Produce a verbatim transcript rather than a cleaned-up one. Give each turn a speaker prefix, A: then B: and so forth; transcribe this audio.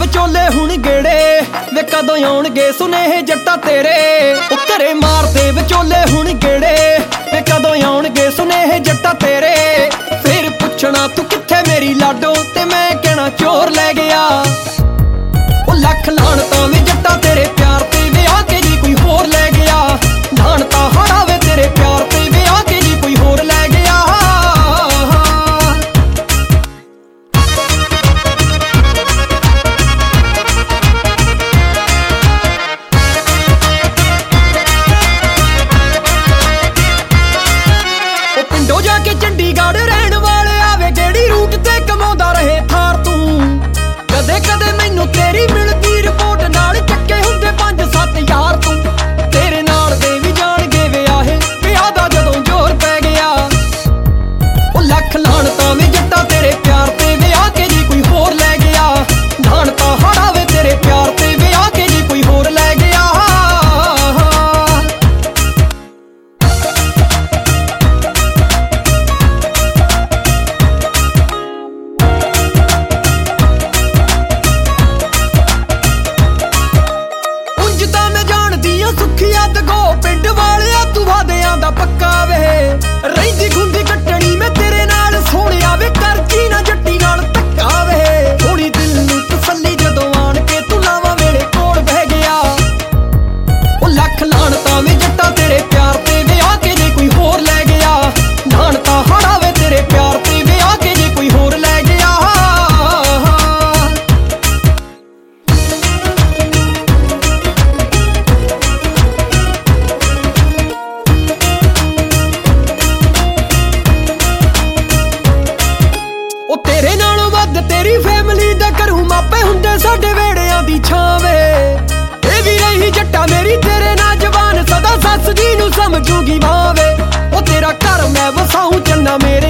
A: ਵਿਚੋਲੇ ਹੁਣ ਗੇੜੇ ਵੇ ਕਦੋਂ ਆਉਣਗੇ ਸੁਨੇਹੇ ਜੱਟਾ ਤੇਰੇ। ਉਹ ਘਰੇ ਮਾਰਦੇ ਵਿਚੋਲੇ ਹੁਣ ਗੇੜੇ ਵੇ ਕਦੋਂ ਆਉਣਗੇ ਸੁਨੇਹੇ ਜੱਟਾ ਤੇਰੇ। ਫਿਰ ਪੁੱਛਣਾ ਤੂੰ ਕਿੱਥੇ ਮੇਰੀ ਲਾਡੋ ਤੇ ਮੈਂ ਕਹਿਣਾ ਚੋਰ ਲੈ ਗਿਆ। ਉਹ ਲੱਖ ਲਾਣ ਤਾਂ ਵੇ ਜੱਟਾ ਤੇਰੇ ਪਿਆਰ ਤੇ ਵਿਆਹ ਕੇ ਜੀ ਕੋਈ ਹੋਰ ਲੈ ਗਿਆ। ਧਾਨ ਤਾਂ ਹਾੜਾ ਵੇ ਤੇਰੇ ਪਿਆਰ ਤੇ ਵਿਆਹ ਕੇ ਜੀ ਕੋਈ ਹੋਰ ਲੈ ਗਿਆ। ਪਿੰਡੋਂ ਜਾ ਕੇ ਚੰਡੀਗੜ੍ਹ ਰਹਿਣ ਵਾਲੇ ਆਵੇ ਕਿਹੜੀ ਰੂਟ ਤੇ ਕਮਾਉਂਦਾ ਰਹੇ ਥਾਰ ਤੂੰ। ਕਦੇ ਕਦੇ ਮੈਨੂੰ ਤੇਰੀ ਮਿਲਦੀ ਰਿਪੋਰਟ ਨਾਲ ਚੱਕੇ ਹੁੰਦੇ ਪੰਜ ਸੱਤ ਯਾਰ ਤੂੰ। ਤੇਰੇ ਨਾਲ ਦੇ ਵੀ ਜਾਣਗੇ ਵਿਆਹੇ ਵਿਆਹ ਦਾ ਜਦੋਂ ਜ਼ੋਰ ਪੈ ਗਿਆ। ਉਹ ਲੱਖ ਲਾਣ ਤਾਂ ਵੇ ਜੱਟਾ ਤੇਰੇ ਪਿਆਰ ਤੇ ਵਿਆਹ ਕੇ ਜੀ ਕੋਈ ਹੋਰ ਲੈ ਗਿਆ। ਧਾਨ ਤਾਂ ਹਾੜਾ ਵੇ ਤੇਰੇ ਪਿਆਰ ਤੇ ਵਿਆਹ ਕੇ ਜੀ ਕੋਈ ਹੋਰ ਲੈ ਗਿਆ। ਸੁੱਖੀਆ ਦਗੋ ਪਿੰਡ ਵਾਲਿਆ ਤੂੰ ਵਾਦਿਆਂ ਦਾ ਪੱਕਾ ਵੇ। ਰਹਿੰਦੀ ਖੁੰਦੀ ਕੱਟਣੀ ਮੈਂ ਤੇਰੇ ਨਾਲ ਸੋਹਣਿਆ ਵੇ ਕਰਜੀ ਨਾ ਜੱਟੀ ਨਾਲ ਧੱਕਾ ਵੇ। ਥੋੜੀ ਦਿਲ ਨੂੰ ਤਸੱਲੀ ਜਦੋਂ ਆਣ ਕੇ ਤੂੰ ਲਾਵਾਂ ਵੇਲੇ ਕੋਲ ਬਹਿ ਗਿਆ। ਉਹ ਲੱਖ ਲਾਣ ਤਾਂ ਵੇ ਜੱਟਾ ਤੇਰੇ ਪਿਆਰ ਤੇ ਵਿਆਹ ਕੇ ਜੇ ਕੋਈ ਹੋਰ ਲੈ ਗਿਆ। ਧਾਨ ਤਾਂ ਹਾੜਾ ਵੇ ਤੇਰੇ ਪਿਆਰ ਤੇ ਵਿਆਹ ਕੇ ਜੇ ਕੋਈ ਹੋਰ ਲੈ ਗਿਆ। ਉਹ ਤੇਰੇ ਨਾਲੋਂ ਵੱਧ ਤੇਰੀ ਫੈਮਿਲੀ ਦਾ ਕਰੂ ਮਾਪੇ ਹੁੰਦੇ ਸਾਡੇ ਵੇੜਿਆਂ ਦੀ ਛਾਂ ਵੇ। ਇਹ ਵੀ ਰਹੀ ਜੱਟਾ ਮੇਰੀ ਤੇਰੇ ਨਾਲ ਜਵਾਨ ਸਦਾ ਸੱਸ ਜੀ ਨੂੰ ਸਮਝੂਗੀ ਮਾਂ ਵੇ। ਉਹ ਤੇਰਾ ਘਰ ਮੈਂ ਵਸਾਊਂ ਚੰਨਾ ਮੇਰੇ